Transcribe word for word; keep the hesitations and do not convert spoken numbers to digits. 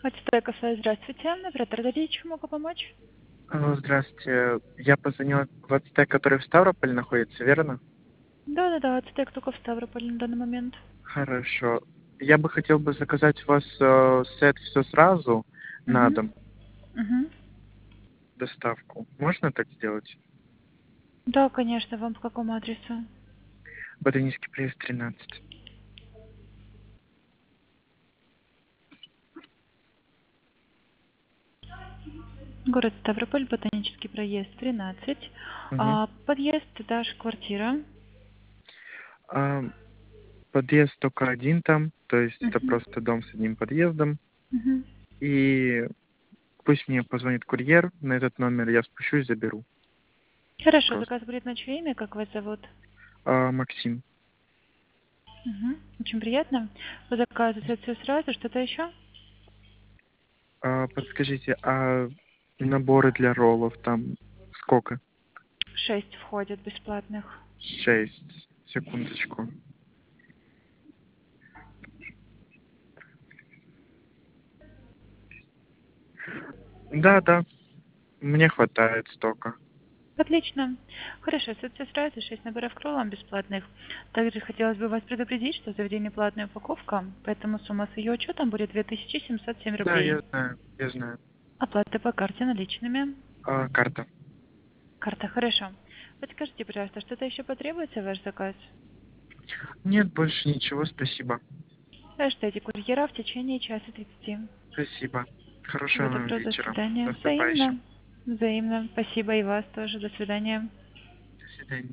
Ацтека, здравствуйте. Оператор Дарья, чем могу помочь? Алло, здравствуйте. Я позвонил в Ацтек, который в Ставрополе находится, верно? Да-да-да, Ацтек только в Ставрополе на данный момент. Хорошо. Я бы хотел бы заказать у вас э, сет все сразу на Угу. дом, Угу. доставку. Можно так сделать? Да, конечно, вам по какому адресу? Ботанический проезд тринадцать. Город Ставрополь, Ботанический проезд, тринадцать. Угу. А, подъезд, этаж, квартира. А, подъезд только один там, то есть это Угу. просто дом с одним подъездом. Угу. И пусть мне позвонит курьер на этот номер, я спущусь, заберу. Хорошо, Просто. заказ будет на чье имя, как вас зовут? А, Максим, Угу. Очень приятно. По заказу все сразу, что-то еще? а, подскажите, а наборы для роллов там сколько? Шесть входит бесплатных. Шесть. Секундочку. Да, да, мне хватает столько. Отлично. Хорошо, все сразу, шесть наборов к роллам бесплатных. Также хотелось бы вас предупредить, что заведение платная упаковка, поэтому сумма с ее учетом будет две тысячи семьсот семь Да, рублей. я знаю, я знаю. Оплата по карте наличными. А, карта. Карта, хорошо. Подскажите, пожалуйста, что-то еще потребуется в ваш заказ? Нет, больше ничего, спасибо. Ждите курьера в течение часа тридцати. Спасибо. Всего Хорошего вам доброго, до вечера. свидания. Наступающим. Взаимно. Взаимно. Спасибо и вас тоже. До свидания. До свидания.